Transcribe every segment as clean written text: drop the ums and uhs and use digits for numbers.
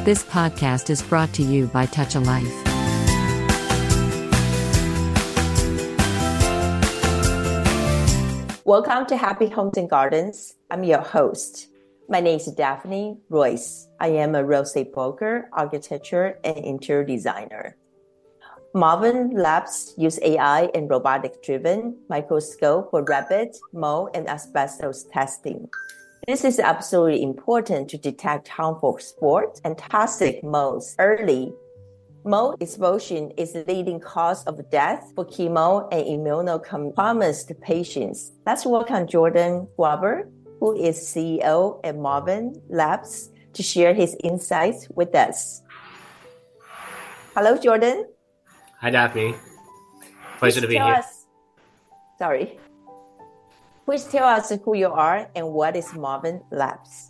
This podcast is brought to you by Touch a Life. Welcome to Happy Homes and Gardens. I'm your host. My name is Daphne Royce. I am a real estate broker, architecture, and interior designer. Marvin Labs use AI and robotic-driven microscope for rapid mold and asbestos testing. This is absolutely important to detect harmful spores and toxic molds early. Mold exposure is the leading cause of death for chemo and immunocompromised patients. Let's welcome Jordan Guaber, who is CEO at Marvin Labs, to share his insights with us. Hello, Jordan. Hi, Daphne. Pleasure to be here. Please tell us who you are and what is Marvin Labs.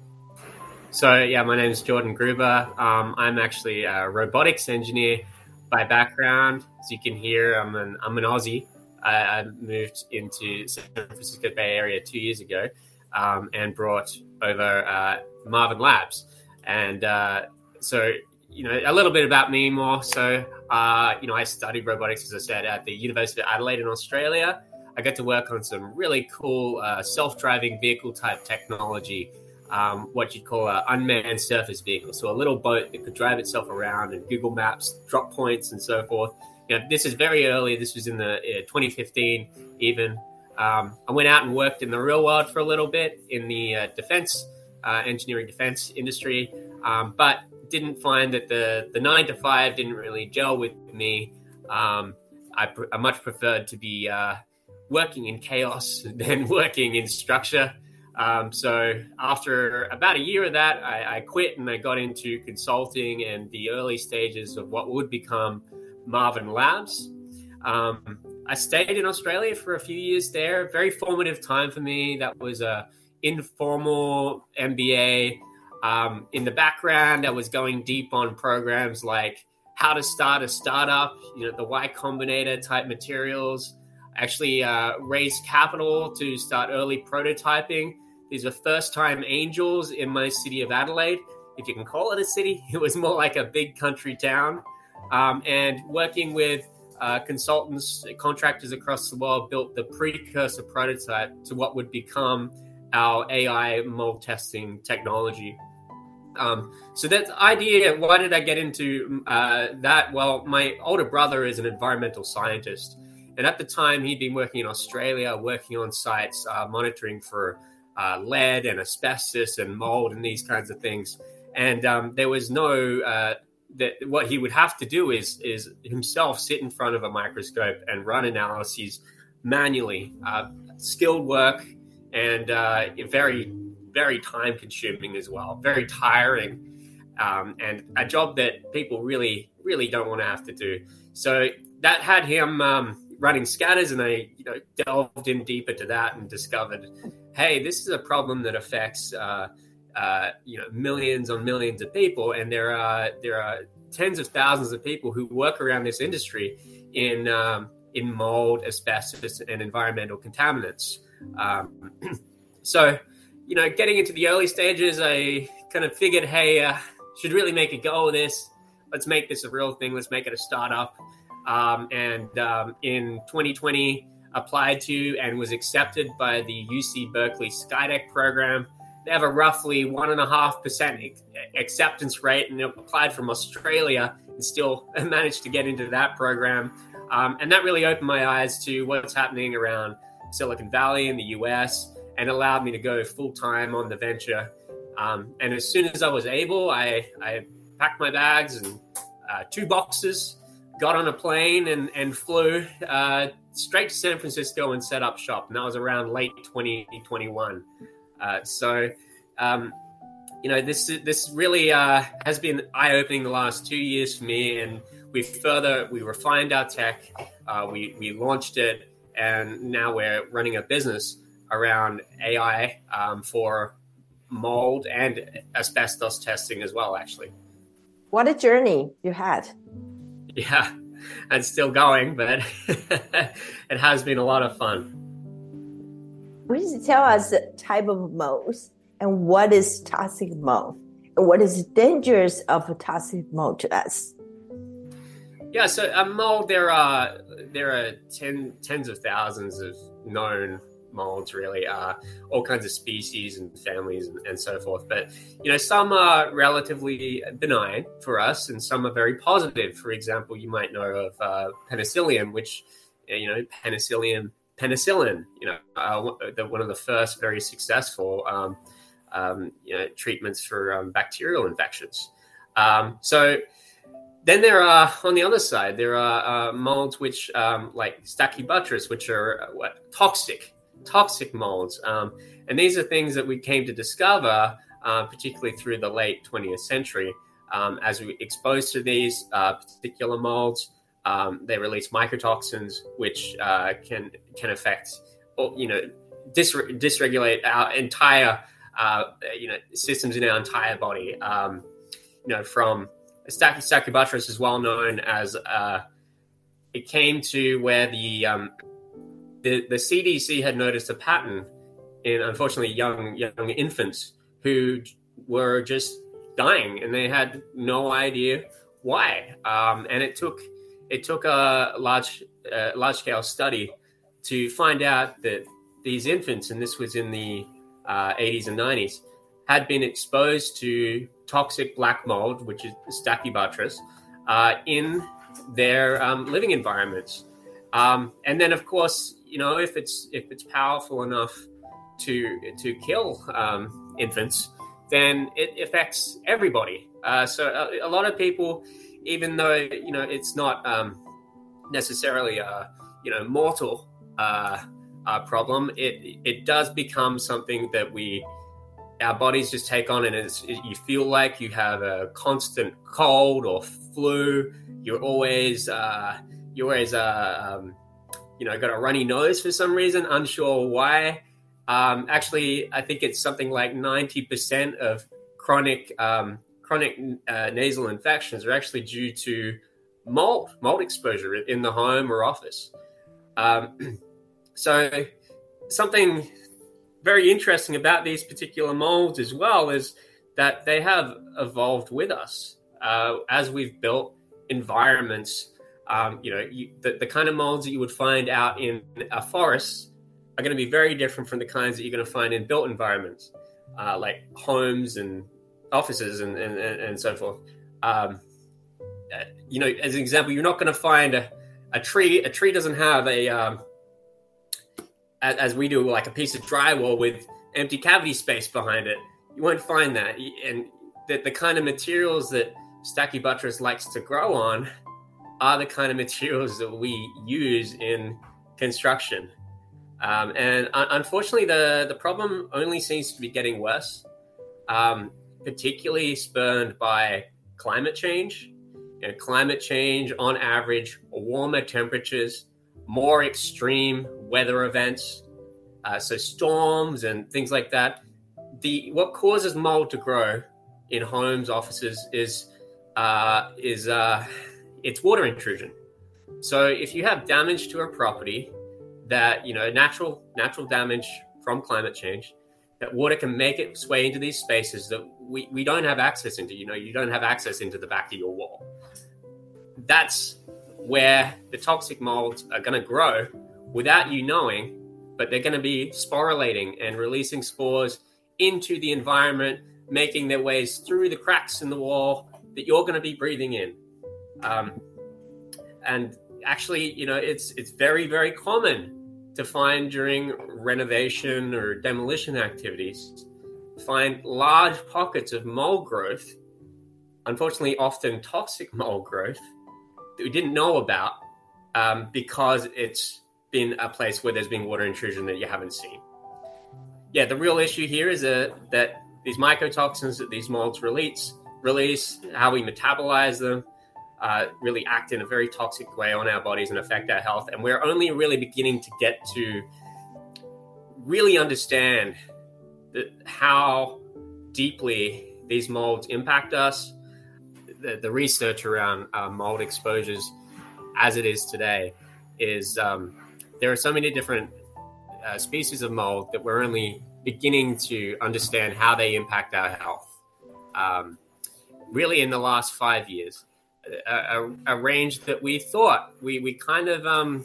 So, my name is Jordan Gruber. I'm actually a robotics engineer by background. As you can hear, I'm an Aussie. I moved into San Francisco Bay Area 2 years ago and brought over Marvin Labs. And so, a little bit about me more. So, I studied robotics, as I said, at the University of Adelaide in Australia. I got to work on some really cool self-driving vehicle type technology, what you'd call an unmanned surface vehicle. So a little boat that could drive itself around, and Google Maps, drop points and so forth. This is very early. This was in the 2015 even. I went out and worked in the real world for a little bit in the engineering defense industry, but didn't find that the 9 to 5 didn't really gel with me. I much preferred to be working in chaos than working in structure. So after about a year of that, I quit and I got into consulting and the early stages of what would become Marvin Labs. I stayed in Australia for a few years there. Very formative time for me. That was a informal MBA. In the background, I was going deep on programs like how to start a startup, the Y Combinator type materials. Actually raised capital to start early prototyping. These are first-time angels in my city of Adelaide. If you can call it a city, it was more like a big country town. And working with consultants, contractors across the world, built the precursor prototype to what would become our AI mold testing technology. So that idea, why did I get into that? Well, my older brother is an environmental scientist. And at the time, he'd been working in Australia, working on sites, monitoring for lead and asbestos and mold and these kinds of things. And there was no, what he would have to do is himself sit in front of a microscope and run analyses manually. Skilled work and very, very time consuming as well, very tiring, and a job that people really, really don't want to have to do. So that had him running scatters, and I delved in deeper to that and discovered, hey, this is a problem that affects millions on millions of people, and there are tens of thousands of people who work around this industry in mold, asbestos, and environmental contaminants. So, getting into the early stages, I kind of figured, hey, should really make a go of this. Let's make this a real thing. Let's make it a startup. And in 2020, applied to and was accepted by the UC Berkeley Skydeck program. They have a roughly 1.5% acceptance rate, and applied from Australia and still managed to get into that program. And that really opened my eyes to what's happening around Silicon Valley in the US and allowed me to go full-time on the venture. And as soon as I was able, I packed my bags and 2 boxes, got on a plane and flew straight to San Francisco and set up shop. And that was around late 2021. This really has been eye-opening the last 2 years for me. And we refined our tech. We launched it, and now we're running a business around AI for mold and asbestos testing as well, actually. What a journey you had. Yeah, it's still going, but it has been a lot of fun. Please tell us the type of molds and what is toxic mold. what is dangerous of a toxic mold to us? Yeah, so mold, there are tens of thousands of known molds, really, all kinds of species and families and so forth. But some are relatively benign for us, and some are very positive. For example, you might know of penicillium, which penicillin, one of the first very successful treatments for bacterial infections. So then there are, on the other side, there are molds which, like Stachybotrys, which are toxic molds. And these are things that we came to discover, particularly through the late 20th century. As we exposed to these particular molds, they release mycotoxins, which can affect, dysregulate our entire, systems in our entire body. From Stachybotrys is well known as it came to where the CDC had noticed a pattern in, unfortunately, young infants who were just dying, and they had no idea why. And it took a large scale study to find out that these infants, and this was in the 80s and 90s, had been exposed to toxic black mold, which is Stachybotrys, in their living environments. And then, of course, if it's powerful enough to kill infants, then it affects everybody. So a lot of people, even though it's not necessarily a mortal problem, it does become something that our bodies just take on, and you feel like you have a constant cold or flu. You're always got a runny nose for some reason, unsure why. Actually, I think it's something like 90% of chronic nasal infections are actually due to mold exposure in the home or office. So something very interesting about these particular molds as well is that they have evolved with us as we've built environments. The kind of molds that you would find out in a forest are going to be very different from the kinds that you're going to find in built environments, like homes and offices and so forth. As an example, you're not going to find a tree. A tree doesn't have as we do, like a piece of drywall with empty cavity space behind it. You won't find that. And the kind of materials that Stachybotrys likes to grow on are the kind of materials that we use in construction. And unfortunately, the problem only seems to be getting worse, particularly spurred by climate change. Climate change, on average, warmer temperatures, more extreme weather events, so storms and things like that. What causes mold to grow in homes, offices is it's water intrusion. So if you have damage to a property, that natural damage from climate change, that water can make its way into these spaces that we don't have access into. You don't have access into the back of your wall. That's where the toxic molds are going to grow without you knowing, but they're going to be sporulating and releasing spores into the environment, making their ways through the cracks in the wall that you're going to be breathing in. And actually, it's very, very common to find during renovation or demolition activities, find large pockets of mold growth, unfortunately often toxic mold growth, that we didn't know about because it's been a place where there's been water intrusion that you haven't seen. Yeah, the real issue here is that these mycotoxins that these molds release, how we metabolize them, really act in a very toxic way on our bodies and affect our health. And we're only really beginning to get to really understand how deeply these molds impact us. The research around mold exposures as it is today is there are so many different species of mold that we're only beginning to understand how they impact our health. really in the last 5 years. A range that we thought we kind of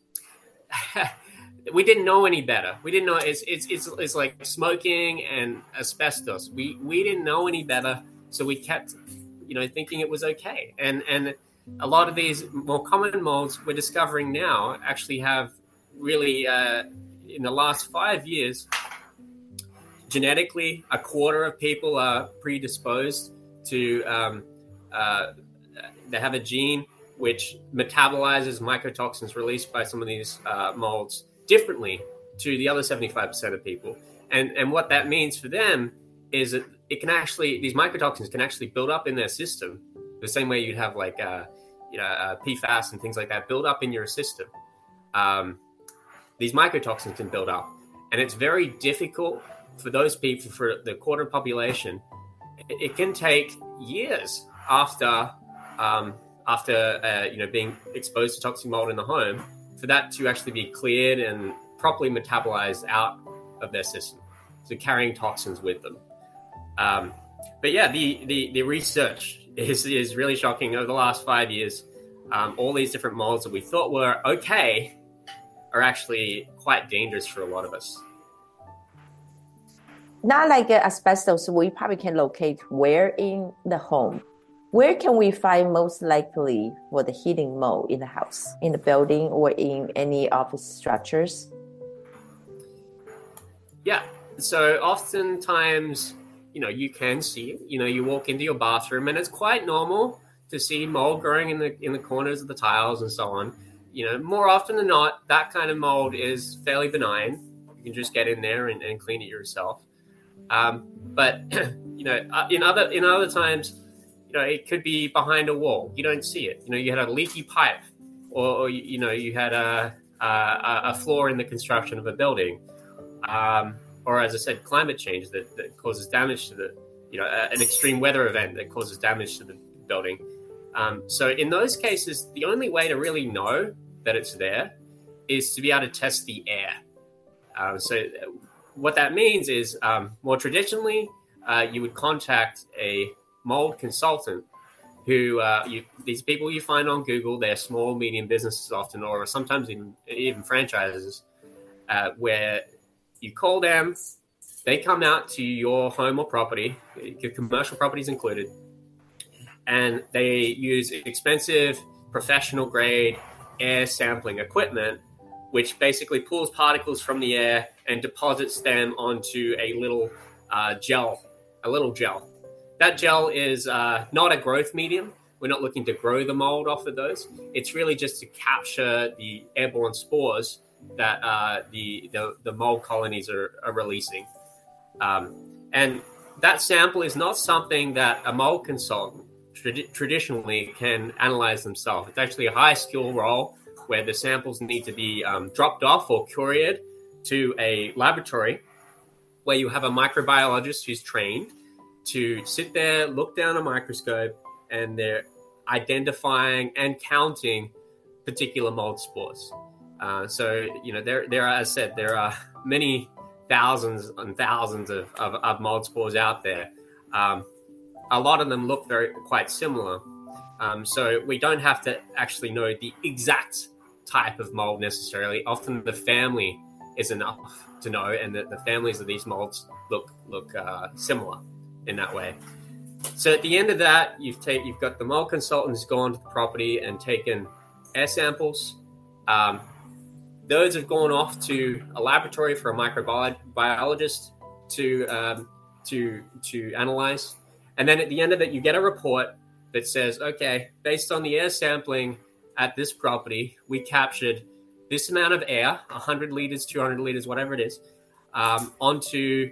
we didn't know any better. We didn't know it's like smoking and asbestos. We didn't know any better, so we kept thinking it was okay. And a lot of these more common molds we're discovering now actually have really in the last 5 years, genetically, a quarter of people are predisposed to they have a gene which metabolizes mycotoxins released by some of these molds differently to the other 75% of people. And what that means for them is that these mycotoxins can actually build up in their system the same way you'd have like PFAS and things like that build up in your system. These mycotoxins can build up, and it's very difficult for those people, for the quarter population. It can take years after being exposed to toxic mold in the home for that to actually be cleared and properly metabolized out of their system, so carrying toxins with them. But yeah, the research is really shocking. Over the last 5 years, all these different molds that we thought were okay are actually quite dangerous for a lot of us. Not like asbestos, we probably can locate where in the home. Where can we find most likely for the heating mold in the house, in the building, or in any office structures? Yeah, so oftentimes, you can see it. You walk into your bathroom and it's quite normal to see mold growing in the corners of the tiles and so on. More often than not, that kind of mold is fairly benign. You can just get in there and clean it yourself. But in other times, it could be behind a wall. You don't see it. You had a leaky pipe, or you had a flaw in the construction of a building, or as I said, climate change that causes damage to an extreme weather event that causes damage to the building. So in those cases, the only way to really know that it's there is to be able to test the air. So what that means is, more traditionally, you would contact a mold consultant who these people you find on Google. They're small, medium businesses often, or sometimes even franchises, where you call them, they come out to your home or property, your commercial properties included, and they use expensive professional grade air sampling equipment, which basically pulls particles from the air and deposits them onto a little gel. That gel is not a growth medium. We're not looking to grow the mold off of those. It's really just to capture the airborne spores that the mold colonies are releasing. And that sample is not something that a mold consultant traditionally can analyze themselves. It's actually a high skill role where the samples need to be dropped off or couriered to a laboratory where you have a microbiologist who's trained to sit there, look down a microscope, and they're identifying and counting particular mold spores. So there are, as I said, there are many thousands and thousands of mold spores out there. A lot of them look quite similar. So we don't have to actually know the exact type of mold necessarily. Often the family is enough to know, and the families of these molds look similar in that way. So at the end of that, you've got the mold consultants gone to the property and taken air samples. Those have gone off to a laboratory for a microbiologist to analyze. And then at the end of it, you get a report that says, okay, based on the air sampling at this property, we captured this amount of air, 100 liters, 200 liters, whatever it is, onto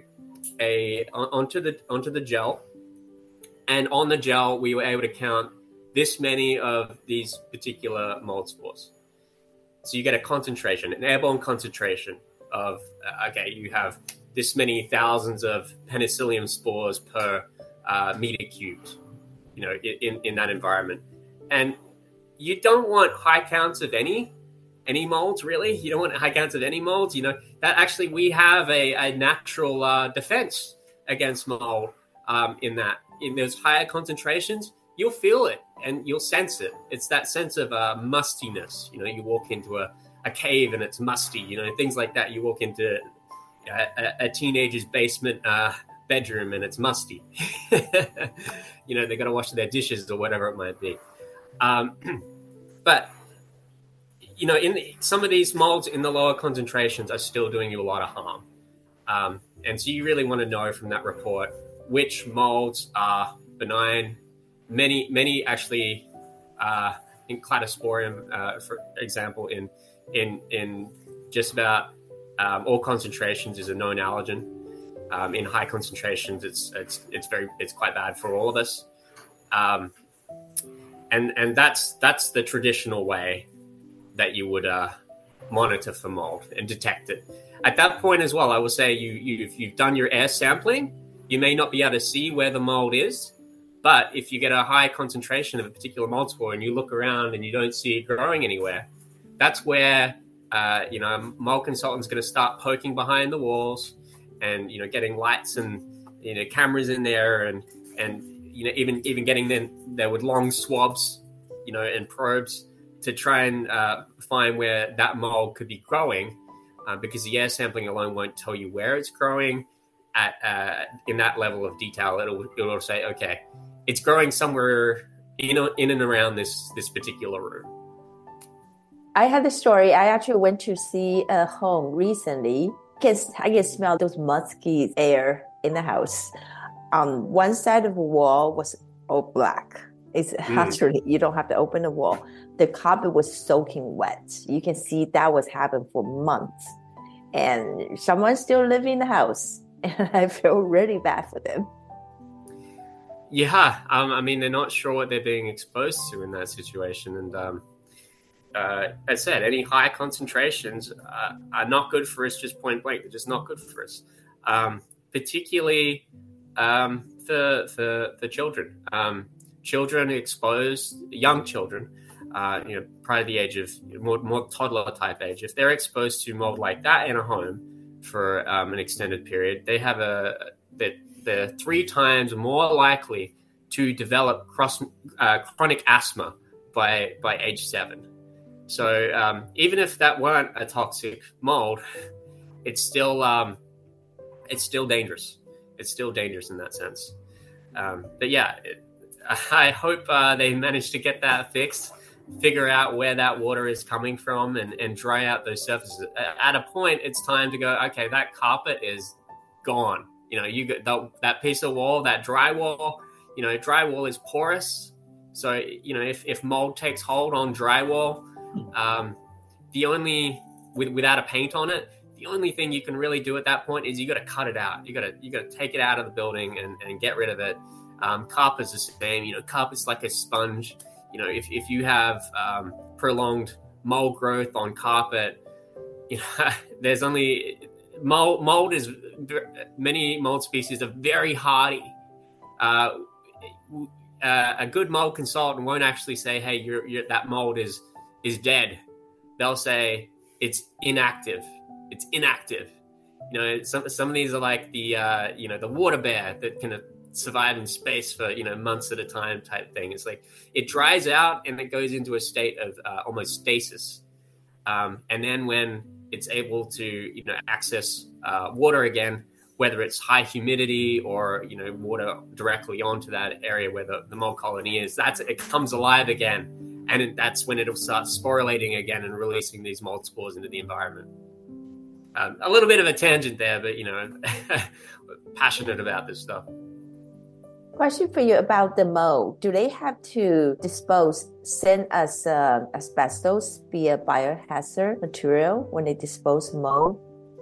the gel. And on the gel, we were able to count this many of these particular mold spores. So you get a concentration, an airborne concentration of, you have this many thousands of penicillium spores per meter cubed, in that environment. And you don't want high counts of any molds, really. You don't want high counts of any molds. That actually we have a natural defense against mold in that. in those higher concentrations, you'll feel it and you'll sense it. It's that sense of mustiness. You walk into a cave and it's musty, things like that. You walk into a teenager's basement bedroom and it's musty. They got to wash their dishes or whatever it might be. But in some of these molds in the lower concentrations are still doing you a lot of harm. And so you really want to know from that report which molds are benign. Many actually, in Cladosporium, for example, in just about all concentrations is a known allergen. In high concentrations, it's quite bad for all of us. And that's the traditional way that you would monitor for mold and detect it. At that point as well, I will say if you've done your air sampling, you may not be able to see where the mold is, but if you get a high concentration of a particular mold spore and you look around and you don't see it growing anywhere, that's where a mold consultant's going to start poking behind the walls and getting lights and cameras in there and even getting there with long swabs and probes to try and find where that mold could be growing, because the air sampling alone won't tell you where it's growing at in that level of detail. It'll say, okay, it's growing somewhere in and around this particular room. I had a story. I actually went to see a home recently. I can smell those musky air in the house. One side of the wall was all black. It's actually, you don't have to open the wall. The carpet was soaking wet. You can see that was happening for months. And someone's still living in the house. And I feel really bad for them. Yeah. They're not sure what they're being exposed to in that situation. And as I said, any high concentrations are not good for us, just point blank. They're just not good for us, particularly for children. Children exposed, young children, prior to the age of more toddler type age, if they're exposed to mold like that in a home for an extended period, they're 3 times more likely to develop chronic asthma by age 7. So even if that weren't a toxic mold, it's still dangerous. It's still dangerous in that sense. But yeah, I hope they manage to get that fixed, figure out where that water is coming from, and dry out those surfaces. At a point, it's time to go, okay, that carpet is gone. You get that piece of wall, that drywall. Drywall is porous. So, if mold takes hold on drywall, without a paint on it, the only thing you can really do at that point is you got to cut it out. You got to take it out of the building and get rid of it. Carpet's the same. Carpet's like a sponge. If you have prolonged mold growth on carpet, there's only mold is many mold species are very hardy. A good mold consultant won't actually say, "Hey, that mold is dead." They'll say it's inactive. It's inactive. Some of these are like the water bear that can survive in space for months at a time type thing. It's like it dries out and it goes into a state of almost stasis, and then when it's able to access water again, whether it's high humidity or water directly onto that area where the mold colony is, it comes alive again, and that's when it'll start sporulating again and releasing these mold spores into the environment. A little bit of a tangent there, but passionate about this stuff. Question for you about the mold. Do they have to send us asbestos via biohazard material when they dispose mold?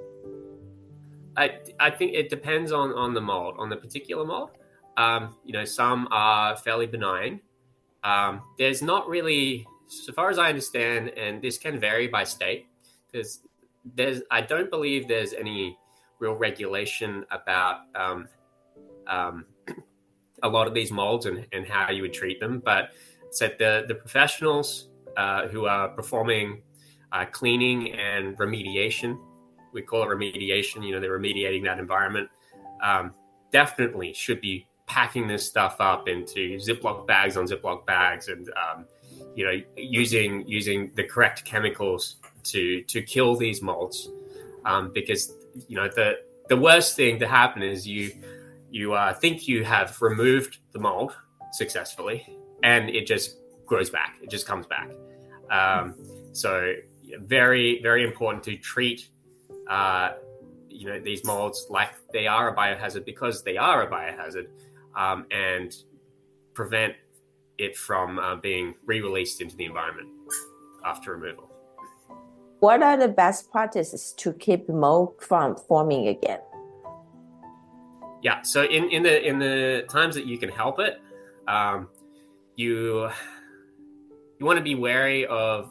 I think it depends on the mold, on the particular mold. Some are fairly benign. There's not really, so far as I understand, and this can vary by state, because I don't believe there's any real regulation about a lot of these molds and how you would treat them. But so the professionals who are performing cleaning and remediation, we call it remediation, they're remediating that environment, definitely should be packing this stuff up into Ziploc bags on Ziploc bags, and using the correct chemicals to kill these molds, because the worst thing to happen is you think you have removed the mold successfully, and it just grows back. It just comes back. So very, very important to treat these molds like they are a biohazard, because they are a biohazard, and prevent it from being re-released into the environment after removal. What are the best practices to keep mold from forming again? Yeah, so in the times that you can help it, you want to be wary of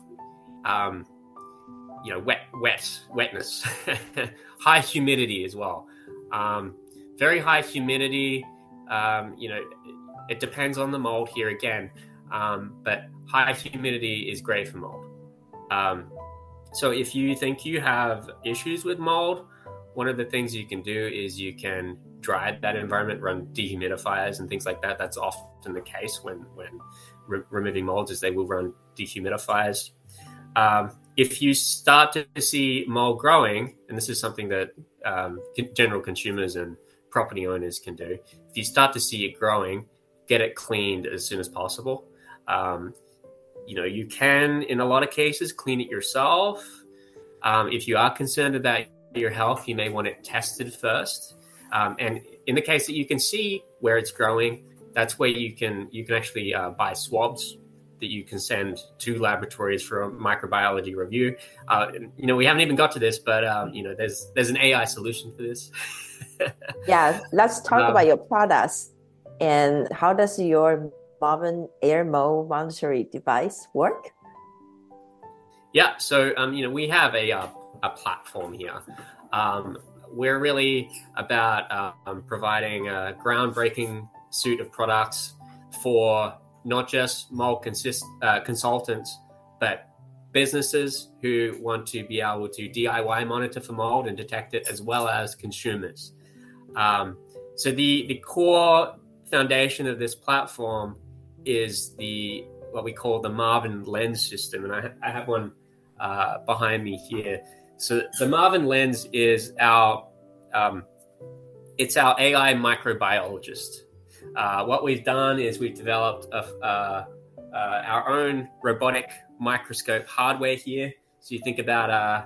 wetness, high humidity as well. Very high humidity. It depends on the mold here again, but high humidity is great for mold. So if you think you have issues with mold, one of the things you can do is you can dry that environment, run dehumidifiers and things like that. That's often the case when removing molds, is they will run dehumidifiers. If you start to see mold growing, and this is something that general consumers and property owners can do, if you start to see it growing, get it cleaned as soon as possible. You can, in a lot of cases, clean it yourself. If you are concerned about your health, you may want it tested first. And in the case that you can see where it's growing, that's where you can actually buy swabs that you can send to laboratories for a microbiology review. We haven't even got to this, but there's an AI solution for this. Yeah, let's talk about your products and how does your Marvin air mold monitoring device work? Yeah, so we have a platform here. We're really about providing a groundbreaking suite of products for not just mold consultants, but businesses who want to be able to DIY monitor for mold and detect it, as well as consumers. So the core foundation of this platform is what we call the Marvin Lens system, and I have one behind me here. So the Marvin Lens is our AI microbiologist. What we've done is we've developed our own robotic microscope hardware here. So you think about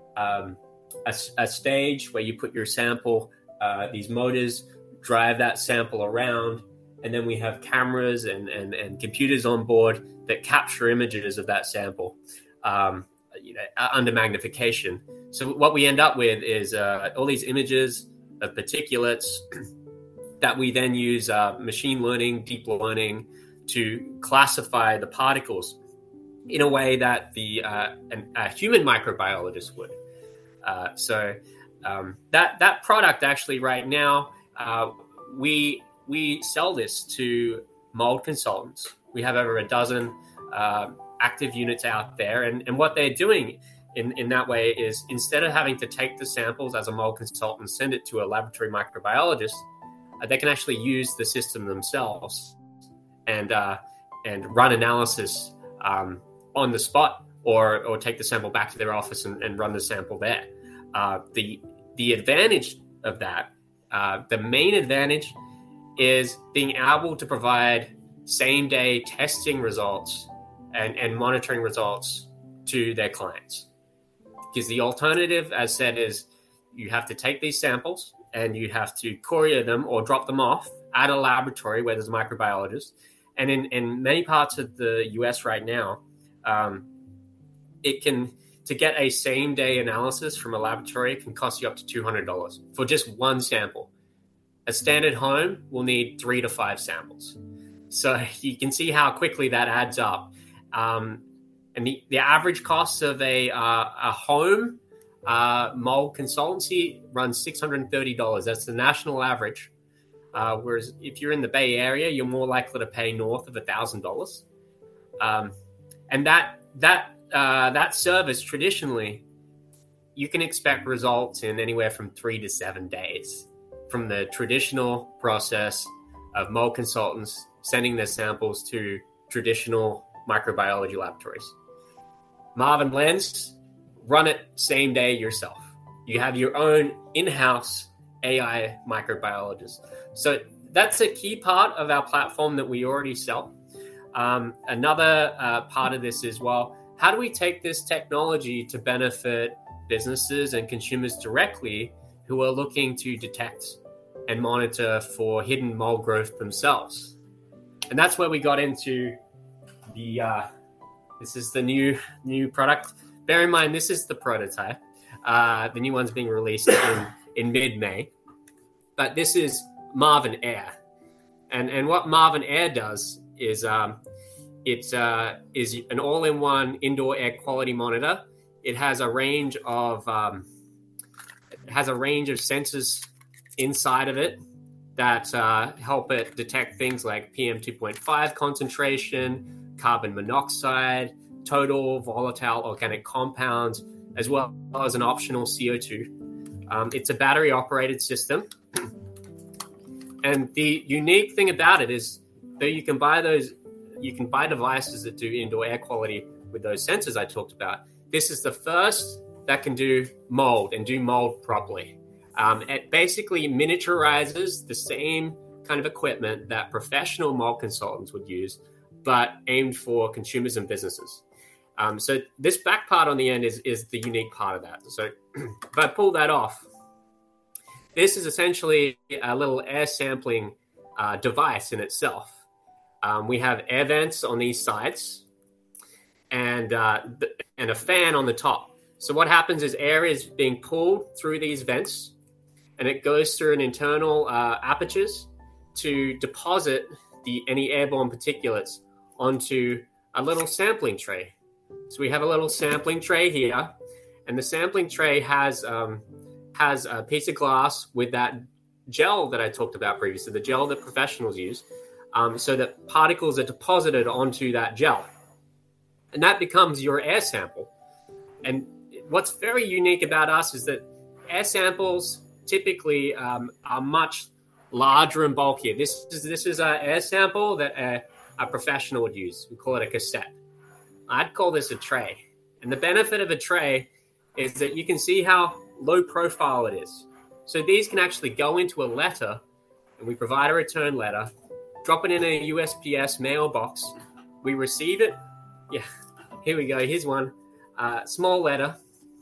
a stage where you put your sample, these motors drive that sample around, and then we have cameras and computers on board that capture images of that sample under magnification. So what we end up with is all these images of particulates that we then use machine learning, deep learning to classify the particles in a way that a human microbiologist would. So that product actually right now, we sell this to mold consultants. We have over a dozen active units out there. And what they're doing in that way is, instead of having to take the samples as a mold consultant, send it to a laboratory microbiologist, they can actually use the system themselves and run analysis on the spot, or take the sample back to their office and run the sample there. The advantage of that, the main advantage, is being able to provide same-day testing results and monitoring results to their clients. Because the alternative, as said, is you have to take these samples and you have to courier them or drop them off at a laboratory where there's a microbiologist. And in many parts of the US right now, to get a same-day analysis from a laboratory can cost you up to $200 for just one sample. A standard home will need 3 to 5 samples. So you can see how quickly that adds up. And the average cost of a home mold consultancy runs $630. That's the national average. Whereas if you're in the Bay Area, you're more likely to pay north of $1,000. And that service, traditionally, you can expect results in anywhere from 3 to 7 days from the traditional process of mold consultants sending their samples to traditional microbiology laboratories. Marvin Lens, run it same day yourself. You have your own in-house AI microbiologist. So that's a key part of our platform that we already sell. Another part of this is, well, how do we take this technology to benefit businesses and consumers directly who are looking to detect and monitor for hidden mold growth themselves? And that's where we got into this is the new product. Bear in mind, this is the prototype. The new one's being released in mid-May. But this is Marvin Air. And what Marvin Air does is it is an all-in-one indoor air quality monitor. It has a range of sensors inside of it that help it detect things like PM 2.5 concentration, carbon monoxide, total volatile organic compounds, as well as an optional CO2. It's a battery-operated system. And the unique thing about it is that you can buy devices that do indoor air quality with those sensors I talked about. This is the first that can do mold and do mold properly. It basically miniaturizes the same kind of equipment that professional mold consultants would use, but aimed for consumers and businesses. So this back part on the end is the unique part of that. So if I pull that off, this is essentially a little air sampling device in itself. We have air vents on these sides and a fan on the top. So what happens is air is being pulled through these vents, and it goes through an internal apertures to deposit any airborne particulates onto a little sampling tray. So we have a little sampling tray here, and the sampling tray has a piece of glass with that gel that I talked about previously, the gel that professionals use, so that particles are deposited onto that gel. And that becomes your air sample. And what's very unique about us is that air samples typically are much larger and bulkier. This is an air sample that a professional would use. We call it a cassette. I'd call this a tray. And the benefit of a tray is that you can see how low profile it is. So these can actually go into a letter, and we provide a return letter, drop it in a USPS mailbox. We receive it. Yeah, here we go. Here's one. Small letter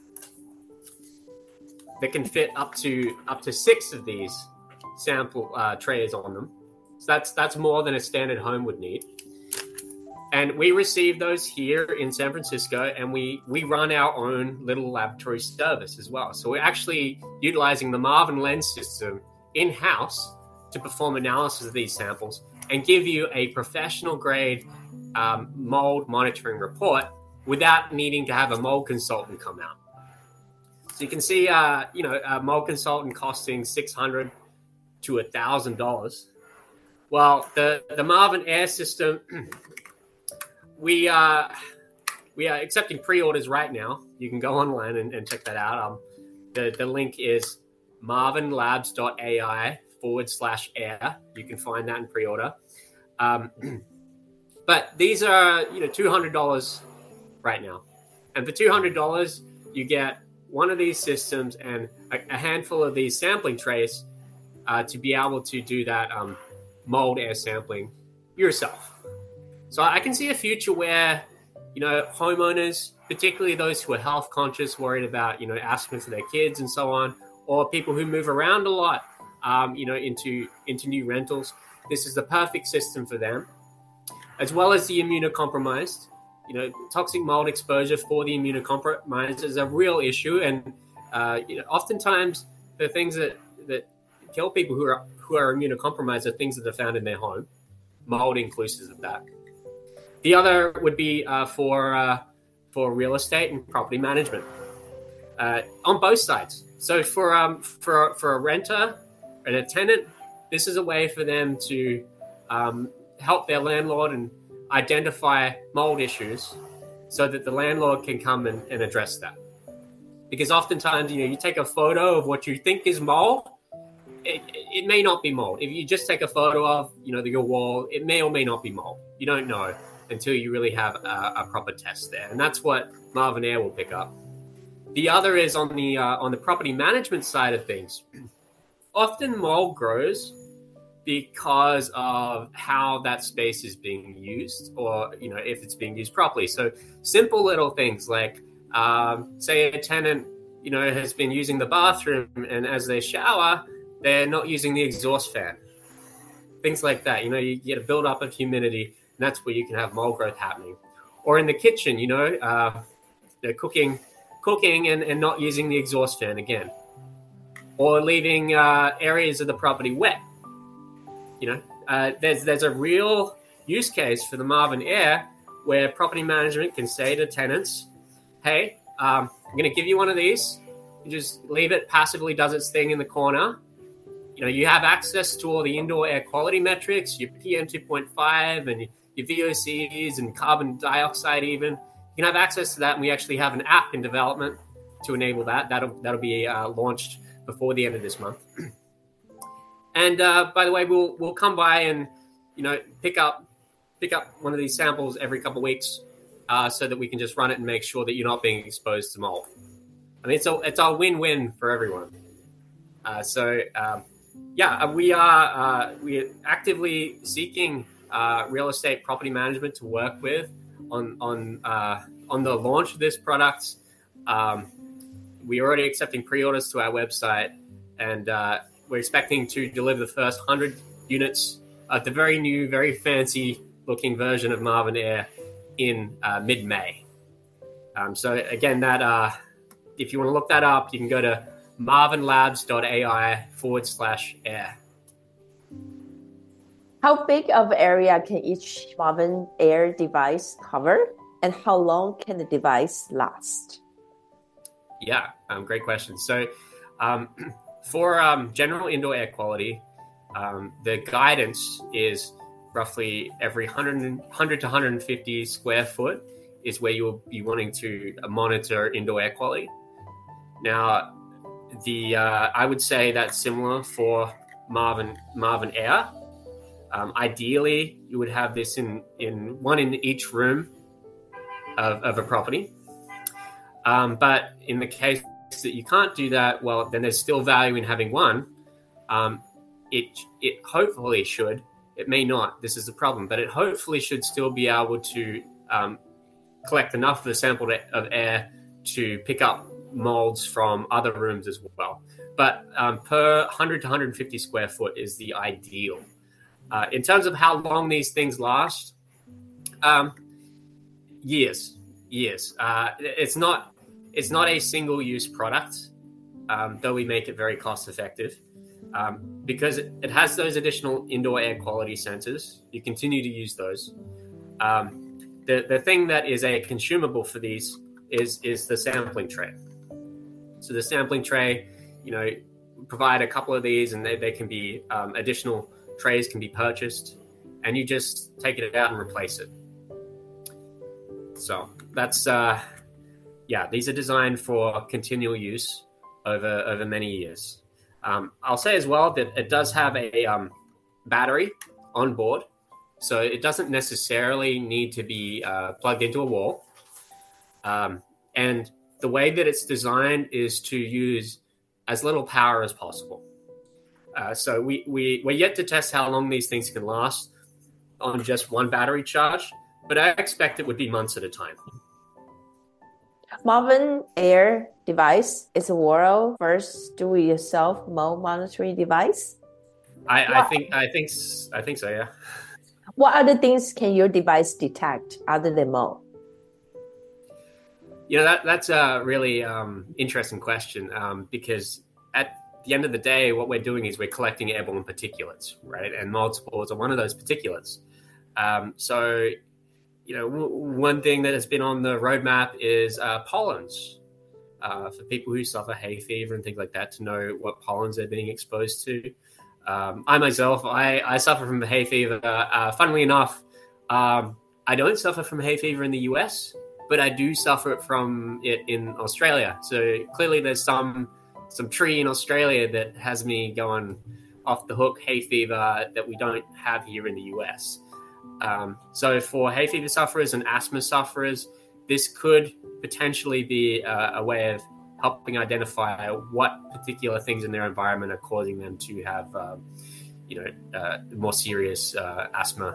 that can fit up to 6 of these sample trays on them. So that's more than a standard home would need. And we receive those here in San Francisco, and we run our own little laboratory service as well. So we're actually utilizing the Marvin Lens system in-house to perform analysis of these samples and give you a professional-grade mold monitoring report without needing to have a mold consultant come out. So you can see, a mold consultant costing $600 to $1,000. Well, the Marvin Air system... We are accepting pre-orders right now. You can go online and check that out. The link is marvinlabs.ai/air. You can find that in pre-order. But these are $200 right now. And for $200, you get one of these systems and a handful of these sampling trays to be able to do that mold air sampling yourself. So I can see a future where, homeowners, particularly those who are health conscious, worried about, asthma for their kids and so on, or people who move around a lot, into new rentals, this is the perfect system for them, as well as the immunocompromised. Toxic mold exposure for the immunocompromised is a real issue, and oftentimes the things that kill people who are immunocompromised are things that are found in their home, mold inclusive of that. The other would be for real estate and property management on both sides. So for a renter and a tenant, this is a way for them to help their landlord and identify mold issues so that the landlord can come and address that. Because oftentimes, you take a photo of what you think is mold, it may not be mold. If you just take a photo of, your wall, it may or may not be mold. You don't know until you really have a proper test there. And that's what Marvin Air will pick up. The other is on the property management side of things. Often mold grows because of how that space is being used, or if it's being used properly. So simple little things like, say a tenant has been using the bathroom, and as they shower, they're not using the exhaust fan. Things like that. You get a buildup of humidity, and that's where you can have mold growth happening. Or in the kitchen, they're cooking and not using the exhaust fan again. Or leaving areas of the property wet. There's a real use case for the Marvin Air where property management can say to tenants, hey, I'm going to give you one of these. You just leave it, passively does its thing in the corner. You have access to all the indoor air quality metrics, your PM 2.5 and your VOCs and carbon dioxide even. You can have access to that, and we actually have an app in development to enable that. That'll be launched before the end of this month. And by the way, we'll come by and pick up one of these samples every couple of weeks, so that we can just run it and make sure that you're not being exposed to mold. I mean, it's a win-win for everyone. We are actively seeking real estate property management to work with on the launch of this product. We're already accepting pre-orders to our website, and we're expecting to deliver the first 100 units of the very new, very fancy-looking version of Marvin Air in mid-May. So again, that if you want to look that up, you can go to marvinlabs.ai/air. How big of area can each Marvin Air device cover, and how long can the device last? Yeah, great question. So for general indoor air quality, the guidance is roughly every 100 to 150 square foot is where you'll be wanting to monitor indoor air quality. Now, I would say that's similar for Marvin Air. Ideally, you would have this in one in each room of a property. But in the case that you can't do that, well, then there's still value in having one. It hopefully should. It may not. This is the problem, but it hopefully should still be able to collect enough of the sample of air to pick up molds from other rooms as well. But per 100 to 150 square foot is the ideal. In terms of how long these things last, years. It's not a single-use product, though we make it very cost-effective. Because it has those additional indoor air quality sensors. You continue to use those. The thing that is a consumable for these is the sampling tray. So the sampling tray, provide a couple of these, and they can be additional trays can be purchased, and you just take it out and replace it. So that's these are designed for continual use over many years. I'll say as well that it does have a battery on board, so it doesn't necessarily need to be plugged into a wall. And the way that it's designed is to use as little power as possible. So we're yet to test how long these things can last on just one battery charge, but I expect it would be months at a time. Marvin Air device is a world first do-it-yourself mold monitoring device. I think so. Yeah. What other things can your device detect other than mold? That's a really interesting question because at the end of the day, what we're doing is we're collecting airborne particulates, right? And mold spores are one of those particulates. So one thing that has been on the roadmap is pollens. For people who suffer hay fever and things like that, to know what pollens they're being exposed to. I myself, I suffer from hay fever. Funnily enough, I don't suffer from hay fever in the US, but I do suffer from it in Australia. So clearly there's some tree in Australia that has me going, off the hook hay fever that we don't have here in the US. So for hay fever sufferers and asthma sufferers, this could potentially be a way of helping identify what particular things in their environment are causing them to have, more serious asthma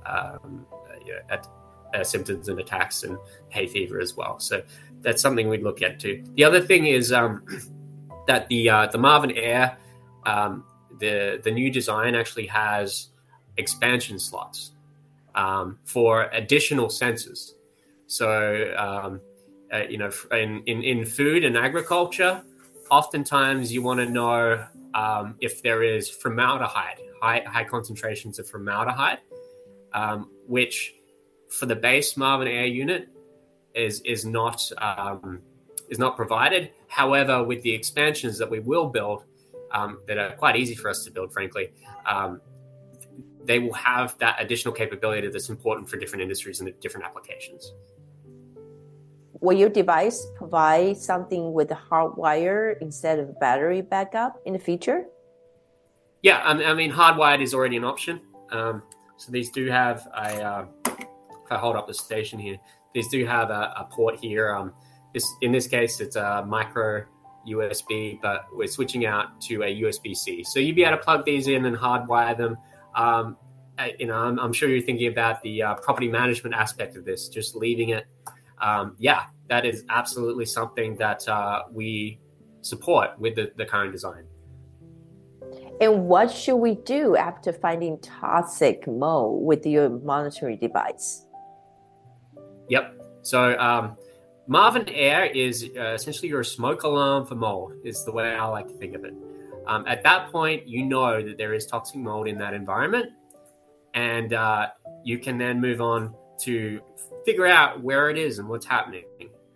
symptoms and attacks, and hay fever as well. So that's something we'd look at too. The other thing is that the Marvin Air, the new design actually has expansion slots for additional sensors. So in food and agriculture, oftentimes you want to know if there is formaldehyde, high concentrations of formaldehyde, which for the base Marvin Air unit is not provided. However, with the expansions that we will build, that are quite easy for us to build, frankly, they will have that additional capability that's important for different industries and different applications. Will your device provide something with a hard wire instead of battery backup in the future? Yeah, I mean, hardwired is already an option. So these do have if I hold up the station here, these do have a port here. In this case, it's a micro USB, but we're switching out to a USB-C. So you'd be able to plug these in and hardwire them. I'm sure you're thinking about the property management aspect of this, just leaving it. That is absolutely something that we support with the current design. And what should we do after finding toxic mold with your monitoring device? Yep. So Marvin Air is essentially your smoke alarm for mold, is the way I like to think of it. At that point, you know that there is toxic mold in that environment, and you can then move on to figure out where it is and what's happening.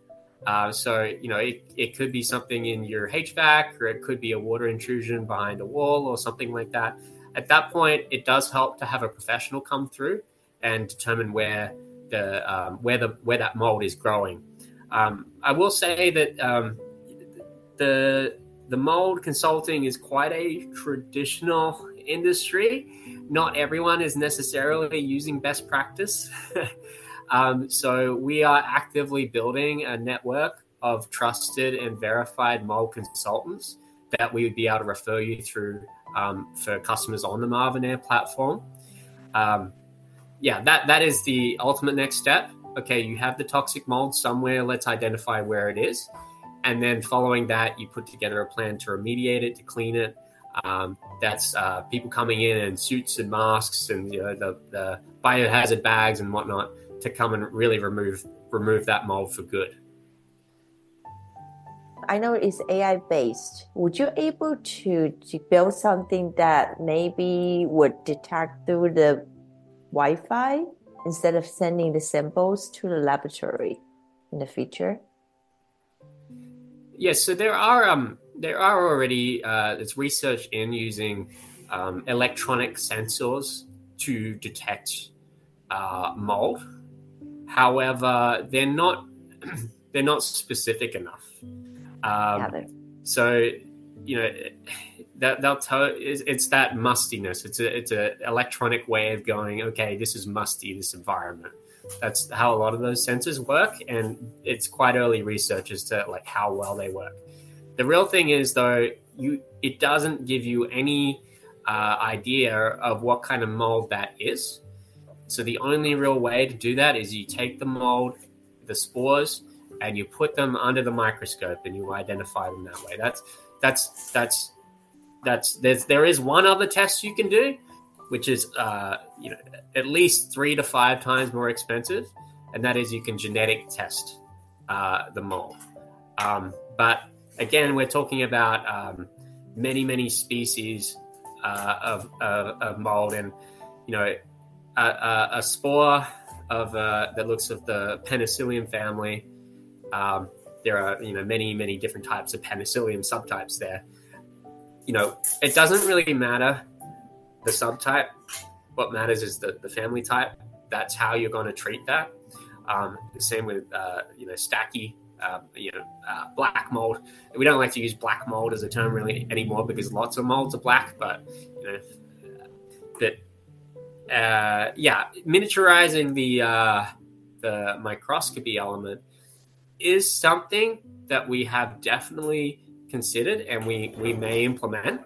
It could be something in your HVAC, or it could be a water intrusion behind a wall or something like that. At that point, it does help to have a professional come through and determine where that mold is growing. I will say that the mold consulting is quite a traditional industry. Not everyone is necessarily using best practice. So we are actively building a network of trusted and verified mold consultants that we would be able to refer you through for customers on the Marvin Air platform. That is the ultimate next step. Okay, you have the toxic mold somewhere. Let's identify where it is. And then following that, you put together a plan to remediate it, to clean it. That's people coming in suits and masks and the biohazard bags and whatnot to come and really remove that mold for good. I know it's AI based. Would you able to build something that maybe would detect through the Wi-Fi instead of sending the samples to the laboratory in the future? Yes, so there are already there's research in using electronic sensors to detect mold. However, they're not specific enough. So they'll tell it's that mustiness. It's a electronic way of going, okay, this is musty, this environment. That's how a lot of those sensors work, and it's quite early research as to like how well they work. The real thing is though, it doesn't give you any idea of what kind of mold that is. So the only real way to do that is you take the mold, the spores, and you put them under the microscope and you identify them that way. There is one other test you can do, which is at least 3 to 5 times more expensive, and that is you can genetic test the mold. But again, we're talking about many species of mold, and a spore of that looks of the Penicillium family. There are many different types of Penicillium subtypes there. It doesn't really matter the subtype. What matters is the family type. That's how you're going to treat that. The same with Stachy black mold. We don't like to use black mold as a term really anymore because lots of molds are black, but miniaturizing the microscopy element is something that we have definitely considered and we may implement.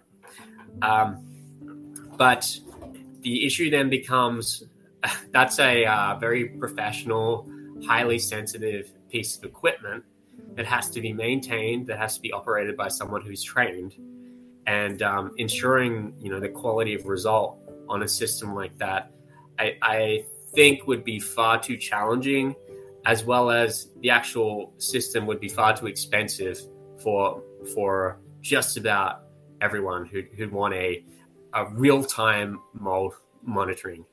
But the issue then becomes that's a very professional, highly sensitive piece of equipment that has to be maintained, that has to be operated by someone who's trained, and ensuring the quality of result on a system like that, I think would be far too challenging, as well as the actual system would be far too expensive for just about everyone who'd want a real-time mold monitoring.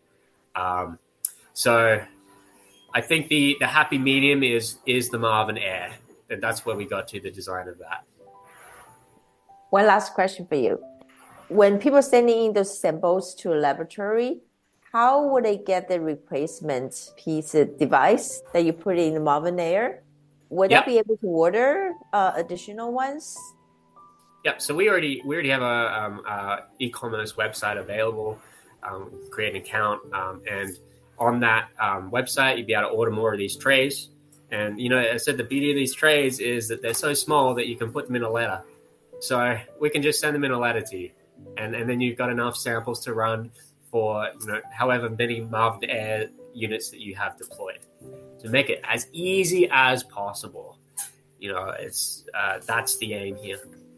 So I think the happy medium is the Marvin Air, and that's where we got to the design of that. One last question for you. When people sending in those samples to a laboratory, how would they get the replacement piece of device that you put in the Marvin Air? Would they be able to order additional ones? Yep. So we already have a e-commerce website available. Create an account, and on that website, you'd be able to order more of these trays. And I said the beauty of these trays is that they're so small that you can put them in a letter. So we can just send them in a letter to you, and then you've got enough samples to run for however many Marvin Air units that you have deployed. To make it as easy as possible, it's that's the aim here.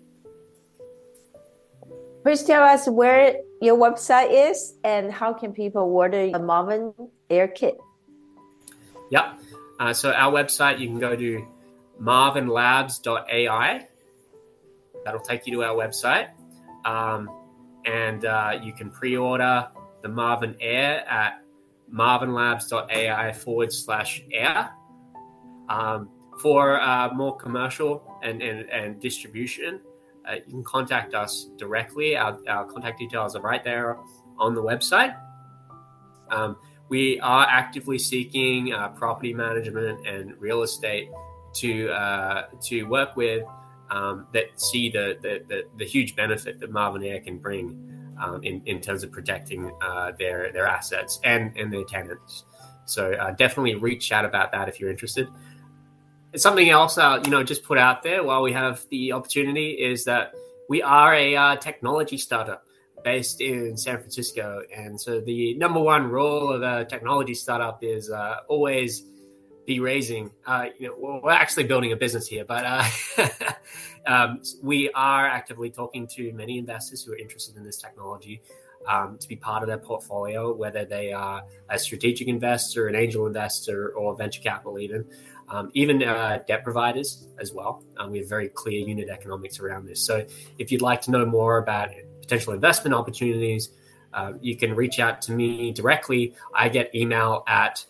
Please tell us where your website is and how can people order a Marvin Air kit? Yep. So our website, you can go to marvinlabs.ai. That'll take you to our website. And you can pre-order the Marvin Air at marvinlabs.ai/air. For more commercial and distribution, you can contact us directly. Our contact details are right there on the website. We are actively seeking property management and real estate to work with that see the huge benefit that Marvin Air can bring in terms of protecting their assets and their tenants. So definitely reach out about that if you're interested. Something else, just put out there while we have the opportunity is that we are a technology startup based in San Francisco. And so the number one rule of a technology startup is always be raising. We're actually building a business here, but we are actively talking to many investors who are interested in this technology to be part of their portfolio, whether they are a strategic investor, an angel investor, or venture capital even debt providers as well. We have very clear unit economics around this. So if you'd like to know more about potential investment opportunities, you can reach out to me directly. I get email at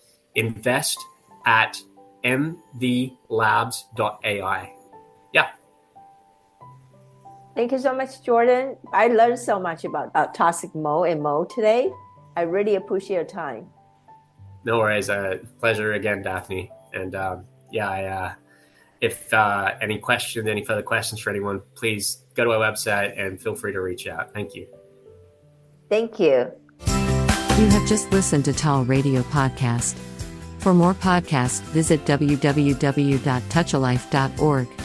invest@mvlabs.ai. Yeah. Thank you so much, Jordan. I learned so much about toxic mold and mold today. I really appreciate your time. No worries. Pleasure again, Daphne. And if any further questions for anyone, please go to our website and feel free to reach out. Thank you. Thank you. You have just listened to Tall Radio Podcast. For more podcasts, visit www.touchalife.org.